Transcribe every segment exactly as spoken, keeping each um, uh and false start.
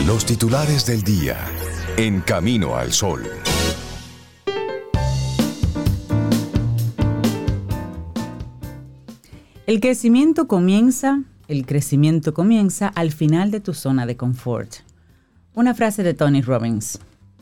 Los titulares del día en Camino al Sol. El crecimiento comienza, el crecimiento comienza al final de tu zona de confort. Una frase de Tony Robbins.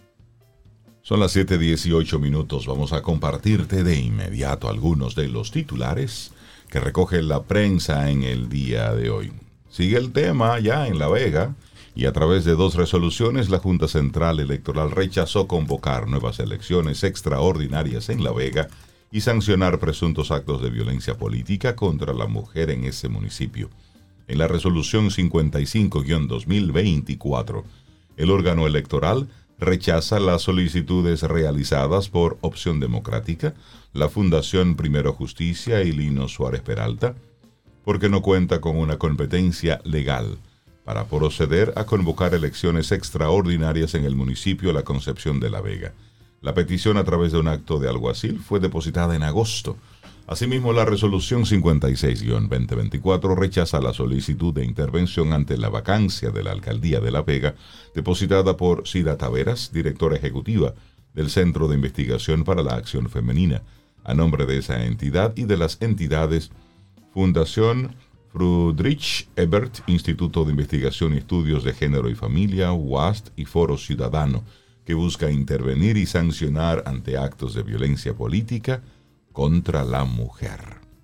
Son las siete dieciocho minutos. Vamos a compartirte de inmediato algunos de los titulares que recoge la prensa en el día de hoy. Sigue el tema ya en La Vega y a través de dos resoluciones la Junta Central Electoral rechazó convocar nuevas elecciones extraordinarias en La Vega y sancionar presuntos actos de violencia política contra la mujer en ese municipio. En la resolución cincuenta y cinco guión dos mil veinticuatro, el órgano electoral rechaza las solicitudes realizadas por Opción Democrática, la Fundación Primero Justicia y Lino Suárez Peralta, porque no cuenta con una competencia legal para proceder a convocar elecciones extraordinarias en el municipio La Concepción de La Vega. La petición a través de un acto de alguacil fue depositada en agosto. Asimismo, la resolución cincuenta y seis guión veinte veinticuatro rechaza la solicitud de intervención ante la vacancia de la alcaldía de La Vega, depositada por Cida Taveras, directora ejecutiva del Centro de Investigación para la Acción Femenina, a nombre de esa entidad y de las entidades Fundación Friedrich Ebert, Instituto de Investigación y Estudios de Género y Familia, W A S T y Foro Ciudadano, que busca intervenir y sancionar ante actos de violencia política contra la mujer.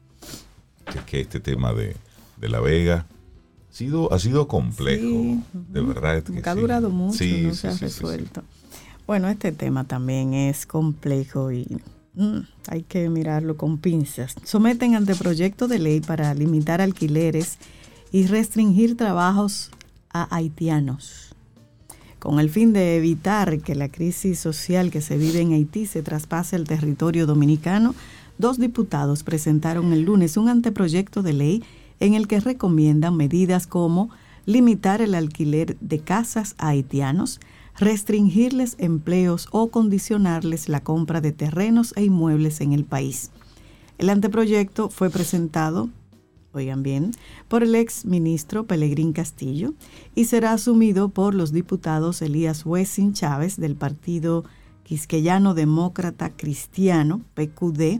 Es que este tema de, de La Vega ha sido, ha sido complejo, sí, de verdad. Es que Nunca ha sí. durado mucho, sí, no sí, se ha sí, resuelto. Sí, sí. Bueno, este tema también es complejo y mm, hay que mirarlo con pinzas. Someten anteproyecto de ley para limitar alquileres y restringir trabajos a haitianos. Con el fin de evitar que la crisis social que se vive en Haití se traspase al territorio dominicano, dos diputados presentaron el lunes un anteproyecto de ley en el que recomiendan medidas como limitar el alquiler de casas a haitianos, restringirles empleos o condicionarles la compra de terrenos e inmuebles en el país. El anteproyecto fue presentado, oigan bien, por el ex ministro Pelegrín Castillo y será asumido por los diputados Elías Wessing Chávez del Partido Quisqueyano Demócrata Cristiano, P Q D,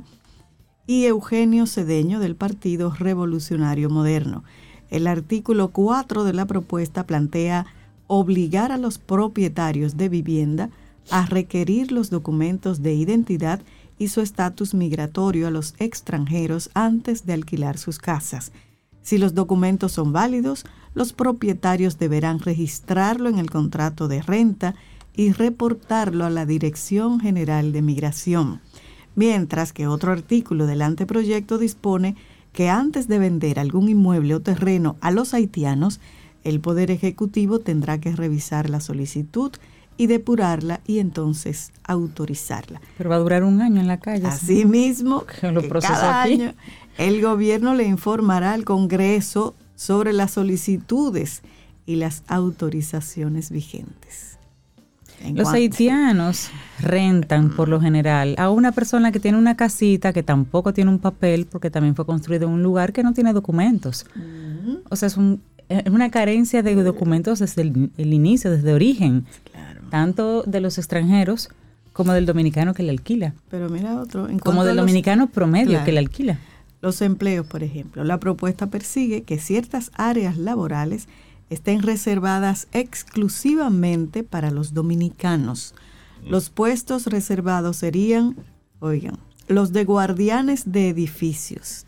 y Eugenio Cedeño del Partido Revolucionario Moderno. El artículo cuatro de la propuesta plantea obligar a los propietarios de vivienda a requerir los documentos de identidad y su estatus migratorio a los extranjeros antes de alquilar sus casas. Si los documentos son válidos, los propietarios deberán registrarlo en el contrato de renta y reportarlo a la Dirección General de Migración. Mientras que otro artículo del anteproyecto dispone que antes de vender algún inmueble o terreno a los haitianos, el Poder Ejecutivo tendrá que revisar la solicitud y depurarla y entonces autorizarla. Pero va a durar un año en la calle. Asimismo, ¿sí? Lo que cada aquí. año el gobierno le informará al Congreso sobre las solicitudes y las autorizaciones vigentes. En Los cuanto... haitianos rentan por lo general a una persona que tiene una casita que tampoco tiene un papel porque también fue construido en un lugar que no tiene documentos. Uh-huh. O sea, es, un, es una carencia de documentos desde el, el inicio, desde origen. Claro. Tanto de los extranjeros como del dominicano que le alquila. Pero mira otro. En como del los, dominicano promedio claro, que le alquila. Los empleos, por ejemplo. La propuesta persigue que ciertas áreas laborales estén reservadas exclusivamente para los dominicanos. Los puestos reservados serían, oigan, los de guardianes de edificios,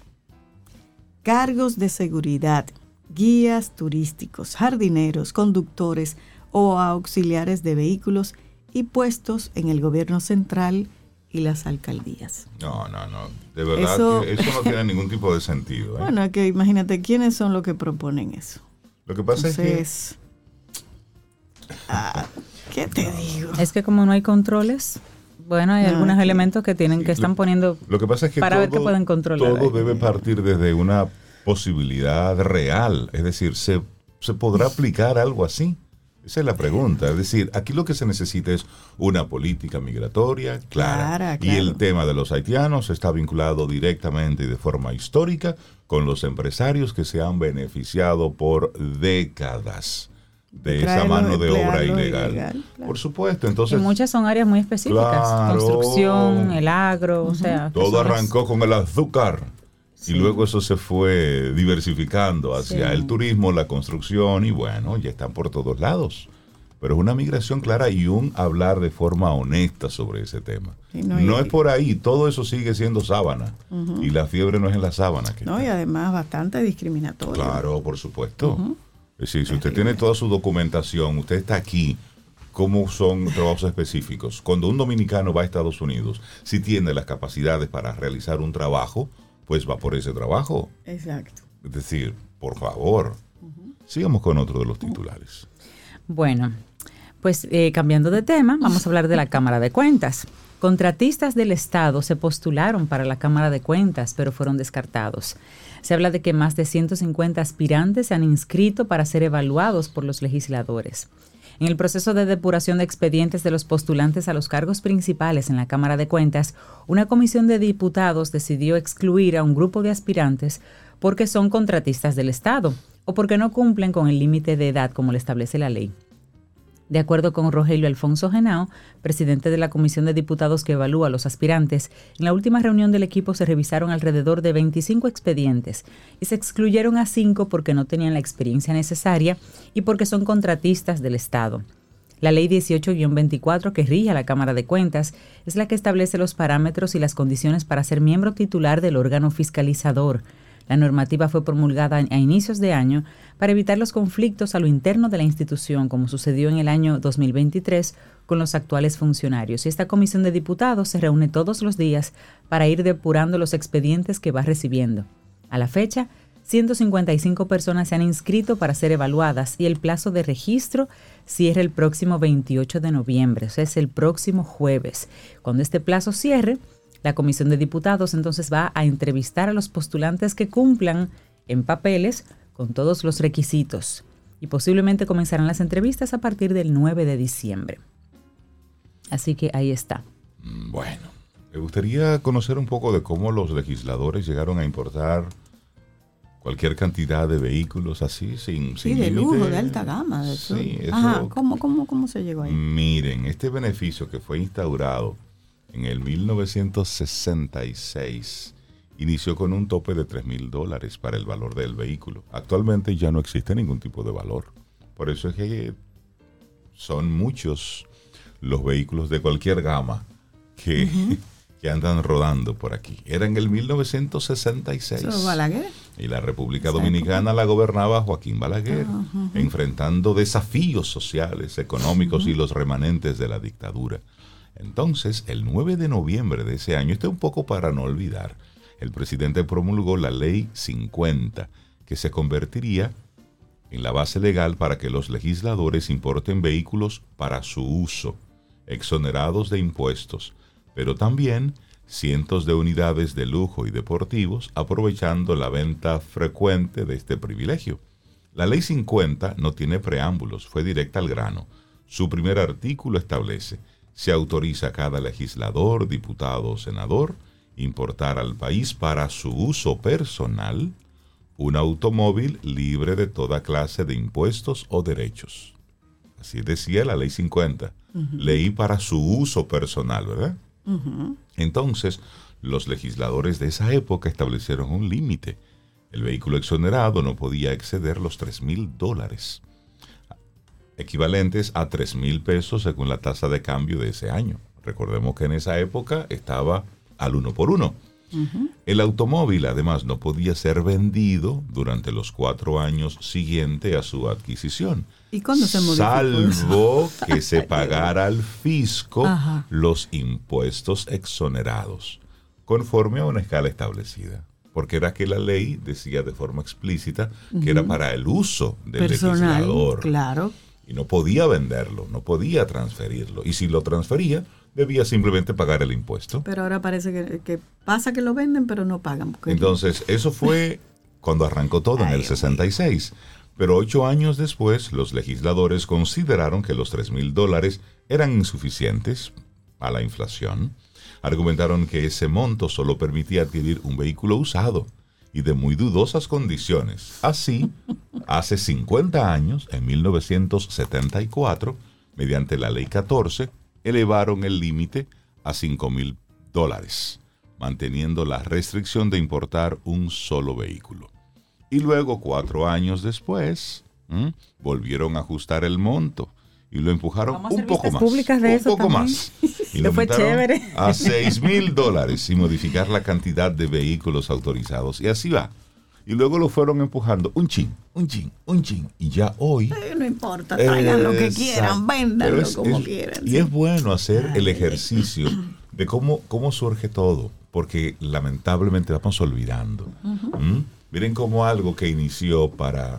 cargos de seguridad, guías turísticos, jardineros, conductores o auxiliares de vehículos y puestos en el gobierno central y las alcaldías. No, no, no. De verdad eso, que eso no tiene ningún tipo de sentido. ¿eh? Bueno, es que imagínate, ¿quiénes son los que proponen eso? Lo que pasa Entonces, es que... Ah, ¿qué te digo? Es que como no hay controles, bueno, hay no, algunos que, elementos que tienen sí, que están lo, poniendo lo que pasa es que para todo, ver que pueden controlar. Todo debe partir desde una posibilidad real. Es decir, ¿se, ¿se podrá aplicar algo así? Esa es la pregunta. Es decir, aquí lo que se necesita es una política migratoria clara. Clara, claro. Y el tema de los haitianos está vinculado directamente y de forma histórica con los empresarios que se han beneficiado por décadas de esa mano de obra ilegal. ilegal claro. Por supuesto, entonces... Y muchas son áreas muy específicas, claro, construcción, el agro, uh-huh. o sea... Todo arrancó es... con el azúcar sí. y luego eso se fue diversificando hacia sí. el turismo, la construcción y bueno, ya están por todos lados. Pero es una migración clara y un hablar de forma honesta sobre ese tema. No, no es por ahí, todo eso sigue siendo sábana. Uh-huh. Y la fiebre no es en la sábana. Que no, está. Y además bastante discriminatorio. Claro, por supuesto. Uh-huh. Es decir, si usted tiene toda su documentación, usted está aquí, ¿cómo son trabajos específicos? Cuando un dominicano va a Estados Unidos, si tiene las capacidades para realizar un trabajo, pues va por ese trabajo. Exacto. Es decir, por favor, uh-huh. sigamos con otro de los titulares. Bueno, pues eh, cambiando de tema, vamos a hablar de la Cámara de Cuentas. Contratistas del Estado se postularon para la Cámara de Cuentas, pero fueron descartados. Se habla de que más de ciento cincuenta aspirantes se han inscrito para ser evaluados por los legisladores. En el proceso de depuración de expedientes de los postulantes a los cargos principales en la Cámara de Cuentas, una comisión de diputados decidió excluir a un grupo de aspirantes porque son contratistas del Estado o porque no cumplen con el límite de edad como lo establece la ley. De acuerdo con Rogelio Alfonso Genao, presidente de la Comisión de Diputados que evalúa a los aspirantes, en la última reunión del equipo se revisaron alrededor de veinticinco expedientes y se excluyeron a cinco porque no tenían la experiencia necesaria y porque son contratistas del Estado. La Ley dieciocho guión veinticuatro, que rige a la Cámara de Cuentas, es la que establece los parámetros y las condiciones para ser miembro titular del órgano fiscalizador. La normativa fue promulgada a inicios de año para evitar los conflictos a lo interno de la institución, como sucedió en el año dos mil veintitrés con los actuales funcionarios. Y esta comisión de diputados se reúne todos los días para ir depurando los expedientes que va recibiendo. A la fecha, ciento cincuenta y cinco personas se han inscrito para ser evaluadas y el plazo de registro cierra el próximo veintiocho de noviembre, o sea, es el próximo jueves. Cuando este plazo cierre, la Comisión de Diputados entonces va a entrevistar a los postulantes que cumplan en papeles con todos los requisitos y posiblemente comenzarán las entrevistas a partir del nueve de diciembre. Así que ahí está. Bueno, me gustaría conocer un poco de cómo los legisladores llegaron a importar cualquier cantidad de vehículos así, sin Sí, sin de límite. lujo, de alta gama. De eso. Sí, eso, Ajá, ¿cómo, cómo, ¿cómo se llegó ahí? Miren, este beneficio que fue instaurado en el mil novecientos sesenta y seis inició con un tope de tres mil dólares para el valor del vehículo. Actualmente ya no existe ningún tipo de valor. Por eso es que son muchos los vehículos de cualquier gama que, uh-huh. que andan rodando por aquí. Era en el mil novecientos sesenta y seis. ¿Eso Balaguer? Y la República Dominicana la gobernaba Joaquín Balaguer, uh-huh. enfrentando desafíos sociales, económicos uh-huh. y los remanentes de la dictadura. Entonces, el nueve de noviembre de ese año, este es un poco para no olvidar, el presidente promulgó la Ley cincuenta, que se convertiría en la base legal para que los legisladores importen vehículos para su uso, exonerados de impuestos, pero también cientos de unidades de lujo y deportivos, aprovechando la venta frecuente de este privilegio. La Ley cincuenta no tiene preámbulos, fue directa al grano. Su primer artículo establece: se autoriza a cada legislador, diputado o senador importar al país para su uso personal un automóvil libre de toda clase de impuestos o derechos. Así decía la Ley cincuenta. Uh-huh. Ley para su uso personal, ¿verdad? Uh-huh. Entonces, los legisladores de esa época establecieron un límite. El vehículo exonerado no podía exceder los tres mil dólares. Equivalentes a tres mil pesos según la tasa de cambio de ese año. Recordemos que en esa época estaba al uno por uno. Uh-huh. El automóvil además no podía ser vendido durante los cuatro años siguientes a su adquisición. ¿Y cuándo se modificó Salvo eso? que se pagara al fisco Ajá. los impuestos exonerados, conforme a una escala establecida. Porque era que la ley decía de forma explícita que uh-huh. era para el uso del personal, legislador. Claro. Y no podía venderlo, no podía transferirlo. Y si lo transfería, debía simplemente pagar el impuesto. Pero ahora parece que, que pasa que lo venden, pero no pagan. Porque... Entonces, eso fue cuando arrancó todo en el sesenta y seis. Pero ocho años después, los legisladores consideraron que los tres mil dólares eran insuficientes a la inflación. Argumentaron que ese monto solo permitía adquirir un vehículo usado y de muy dudosas condiciones. Así, hace cincuenta años, en mil novecientos setenta y cuatro, mediante la Ley catorce, elevaron el límite a cinco mil dólares, manteniendo la restricción de importar un solo vehículo. Y luego, cuatro años después, ¿m? volvieron a ajustar el monto y lo empujaron un poco más. Públicas de un eso poco también. más. Y lo fue chévere. a seis mil dólares y modificar la cantidad de vehículos autorizados. Y así va. Y luego lo fueron empujando un chin, un chin, un chin. Y ya hoy... Ay, no importa, traigan eh, lo que quieran, véndanlo es, como es, quieran. Y sí. es bueno hacer el ejercicio de cómo, cómo surge todo, porque lamentablemente vamos olvidando. Uh-huh. ¿Mm? Miren cómo algo que inició para...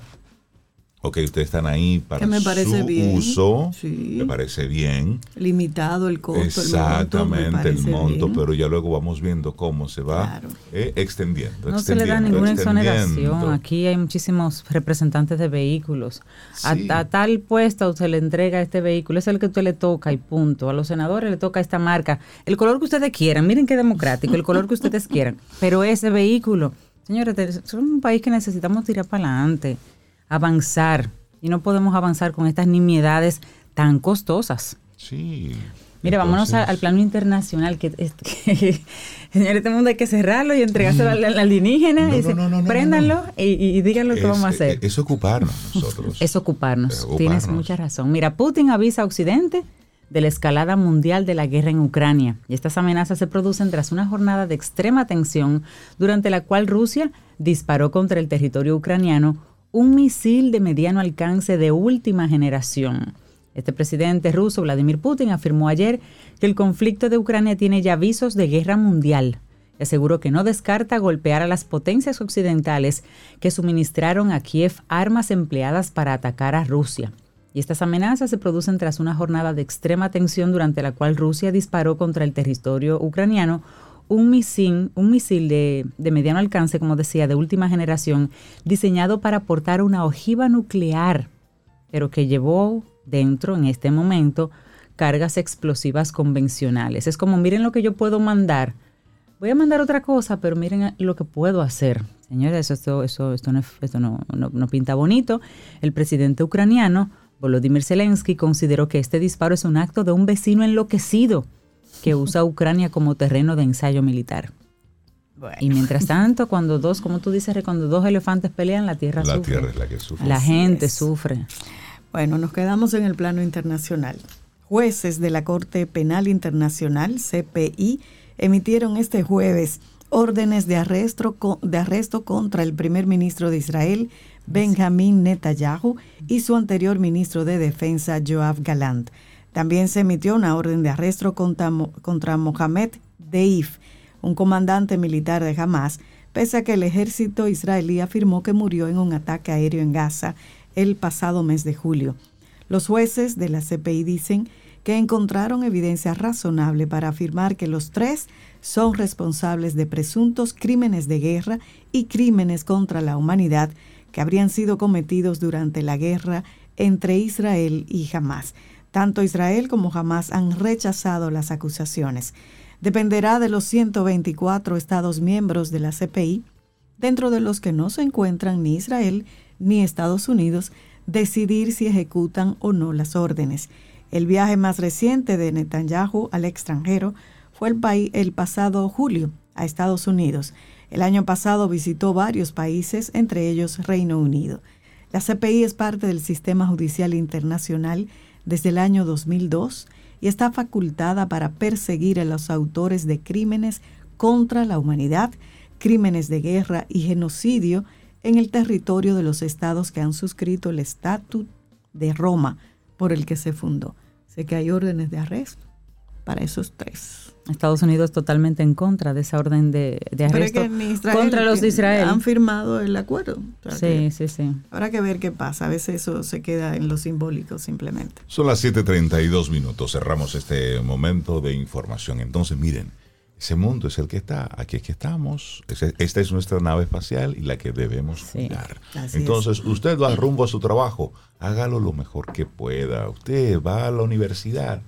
Ok, ustedes están ahí para que me parece su bien. uso, Sí. me parece bien. Limitado el costo, Exactamente, el monto, el monto, bien. pero ya luego vamos viendo cómo se va Claro. eh, extendiendo. No extendiendo, se le da ninguna extendiendo. exoneración. Aquí hay muchísimos representantes de vehículos. Sí. A, a tal puesto se le entrega este vehículo, es el que a usted le toca y punto. A los senadores le toca esta marca. El color que ustedes quieran, miren qué democrático, el color que ustedes quieran. Pero ese vehículo, señores, somos un país que necesitamos tirar para adelante, avanzar. Y no podemos avanzar con estas nimiedades tan costosas. Sí. Mira, vámonos Entonces, al plano internacional, que, que señores, este mundo hay que cerrarlo y entregárselo al, al alienígena. No, y dice, no, no, no, préndanlo no, no. Y, y digan lo que es, vamos a hacer. Es ocuparnos nosotros. Es ocuparnos. Es ocuparnos. Tienes mucha razón. Mira, Putin avisa a Occidente de la escalada mundial de la guerra en Ucrania. Y estas amenazas se producen tras una jornada de extrema tensión durante la cual Rusia disparó contra el territorio ucraniano un misil de mediano alcance de última generación. Este presidente ruso, Vladimir Putin, afirmó ayer que el conflicto de Ucrania tiene ya visos de guerra mundial. Aseguró que no descarta golpear a las potencias occidentales que suministraron a Kiev armas empleadas para atacar a Rusia. Y estas amenazas se producen tras una jornada de extrema tensión durante la cual Rusia disparó contra el territorio ucraniano un misil, un misil de, de mediano alcance, como decía, de última generación, diseñado para portar una ojiva nuclear, pero que llevó dentro, en este momento, cargas explosivas convencionales. Es como, miren lo que yo puedo mandar. Voy a mandar otra cosa, pero miren lo que puedo hacer. Señores, esto, eso, esto, no, esto no, no, no pinta bonito. El presidente ucraniano, Volodymyr Zelensky, consideró que este disparo es un acto de un vecino enloquecido que usa Ucrania como terreno de ensayo militar. Bueno. Y mientras tanto, cuando dos, como tú dices, cuando dos elefantes pelean, la tierra la sufre. La tierra es la que sufre. La Así gente es. sufre. Bueno, nos quedamos en el plano internacional. Jueces de la Corte Penal Internacional, C P I, emitieron este jueves órdenes de arresto, de arresto contra el primer ministro de Israel, Benjamín Netanyahu, y su anterior ministro de Defensa, Yoav Gallant. También se emitió una orden de arresto contra, contra Mohamed Deif, un comandante militar de Hamas, pese a que el ejército israelí afirmó que murió en un ataque aéreo en Gaza el pasado mes de julio. Los jueces de la C P I dicen que encontraron evidencia razonable para afirmar que los tres son responsables de presuntos crímenes de guerra y crímenes contra la humanidad que habrían sido cometidos durante la guerra entre Israel y Hamas. Tanto Israel como Hamas han rechazado las acusaciones. Dependerá de los ciento veinticuatro Estados miembros de la C P I, dentro de los que no se encuentran ni Israel ni Estados Unidos, decidir si ejecutan o no las órdenes. El viaje más reciente de Netanyahu al extranjero fue el, país, el pasado julio a Estados Unidos. El año pasado visitó varios países, entre ellos Reino Unido. La C P I es parte del sistema judicial internacional desde el año dos mil dos y está facultada para perseguir a los autores de crímenes contra la humanidad, crímenes de guerra y genocidio en el territorio de los estados que han suscrito el Estatut de Roma, por el que se fundó. Sé que hay órdenes de arresto para esos tres. Estados Unidos totalmente en contra de esa orden de, de arresto Israel, contra los de Israel. Han firmado el acuerdo. O sea sí, sí, sí. Habrá que ver qué pasa. A veces eso se queda en lo simbólico simplemente. Son las siete treinta y dos minutos. Cerramos este momento de información. Entonces, miren, ese mundo es el que está. Aquí es que estamos. Esta es nuestra nave espacial y la que debemos sí, cuidar. Entonces, es. usted va rumbo a su trabajo. Hágalo lo mejor que pueda. Usted va a la universidad.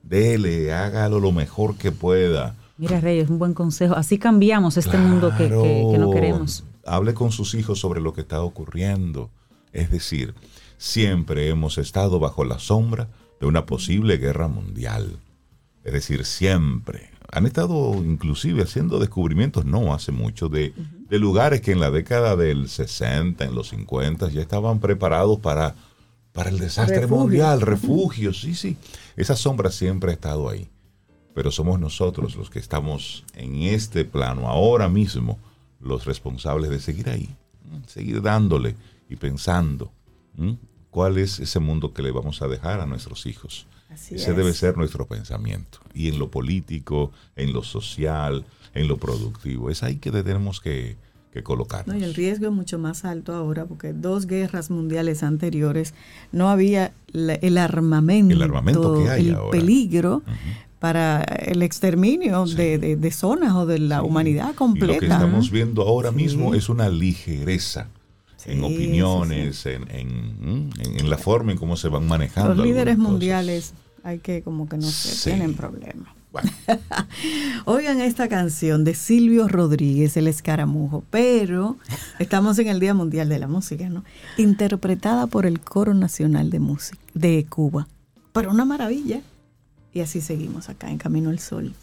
Dele, hágalo lo mejor que pueda. Mira, Reyes, un buen consejo. Así cambiamos este claro, mundo que, que, que no queremos. hable con sus hijos sobre lo que está ocurriendo. Es decir, siempre hemos estado bajo la sombra de una posible guerra mundial. Es decir, siempre. Han estado inclusive haciendo descubrimientos, no hace mucho, de, uh-huh. de lugares que en la década del sesenta, en los cincuenta, ya estaban preparados para, para el desastre Refugio. mundial, refugios, sí, sí. Esa sombra siempre ha estado ahí. Pero somos nosotros los que estamos en este plano, ahora mismo, los responsables de seguir ahí, seguir dándole y pensando ¿m? cuál es ese mundo que le vamos a dejar a nuestros hijos. Así Ese es. debe ser nuestro pensamiento. Y en lo político, en lo social, en lo productivo. Es ahí que tenemos que, que colocarnos. No, y el riesgo es mucho más alto ahora, porque dos guerras mundiales anteriores no había la, el armamento, el armamento que hay el ahora. peligro Uh-huh. para el exterminio sí. de, de, de zonas o de la sí. humanidad completa. Y lo que estamos viendo ahora sí. mismo es una ligereza sí, en opiniones, sí, sí. En, en, en, en la forma en cómo se van manejando. Los líderes mundiales cosas. hay que como que no sé, sí. tienen problemas. Bueno. Oigan esta canción de Silvio Rodríguez, El Escaramujo, pero estamos en el Día Mundial de la Música, ¿no? Interpretada por el Coro Nacional de Música de Cuba. Pero una maravilla. Y así seguimos acá en Camino al Sol.